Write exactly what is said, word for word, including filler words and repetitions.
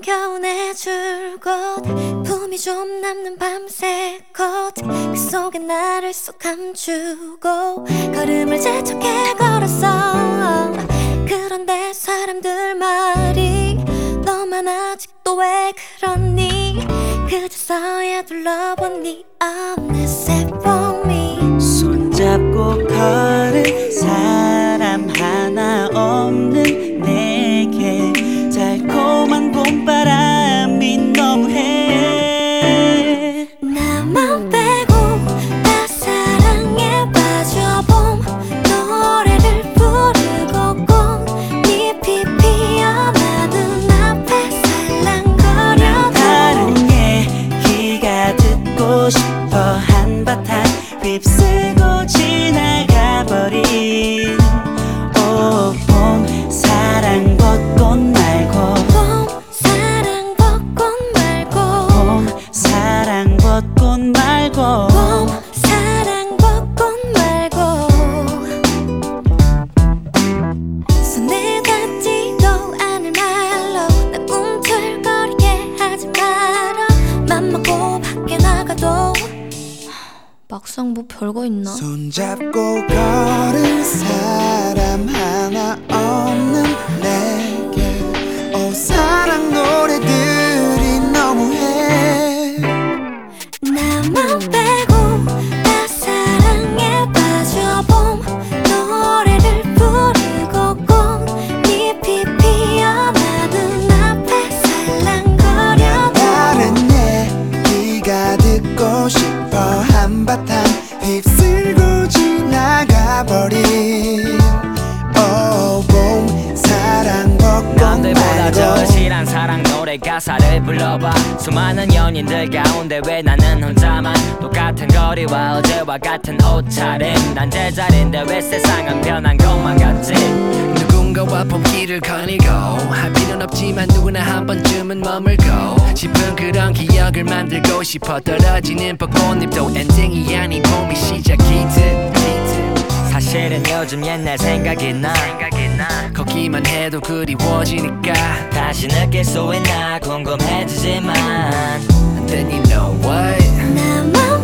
개운해줄 곳 품이 좀 남는 밤새 꽃그 속에 나를 쏙 감추고 걸음을 재촉해 걸었어. 그런데 사람들 말이 너만 아직도 왜 그러니 그저서야 둘러본 네 어느새 봄이 손잡고 걸은 사람 하나 없는 내게 달콤한 봄바람이 너무해. 나만 빼고 다 사랑에 빠져봄 노래를 부르고 꽃잎이 피어나 눈앞에 살랑거려도 다른 얘기가 듣고 싶어. 한바탕 휩쓸고 지나가버린 오 봄 사랑 벚꽃 말고 봄 사랑 벚꽃 말고 봄 사랑 벚꽃 말고 봄 사랑 벚꽃 말고 손에 닿지도 않을 말로 나 꿈틀거리게 하지 마라. 맘 먹고 밖에 나가도 막상 뭐 별거 있나? 손잡고 걸은 사람 하나 없는 내게 오 사랑 노래들이 너무해. 나만 빼고 다 사랑에 빠져봄 노래를 부르고 꽃잎이 피어나 눈앞에 살랑거려도 다른 얘기가 듣고 싶어. 한바탕 휩쓸고 지나가버린 오 봄 사랑 벚꽃 남들보다 더 말고 실한 사랑 노래 가사를 불러봐. 수많은 연인들 가운데 왜 나는 혼자만 똑같은 거리와 어제와 같은 옷차림. 난 제자리인데 왜 세상은 변한 것만 같지. 누군가와 봄길을 거닐고 할 필요는 없지만 누구나 한 번쯤은 머물고 싶은 그런 기억을 만들고 싶어. 떨어지는 벚꽃잎도 엔딩이 아닌 봄이 시작이듯. 사실은 요즘 옛날 생각이 나. 걷기만 해도 그리워지니까 다시 느낄 수 있나 궁금해지지만 And then you know what 나만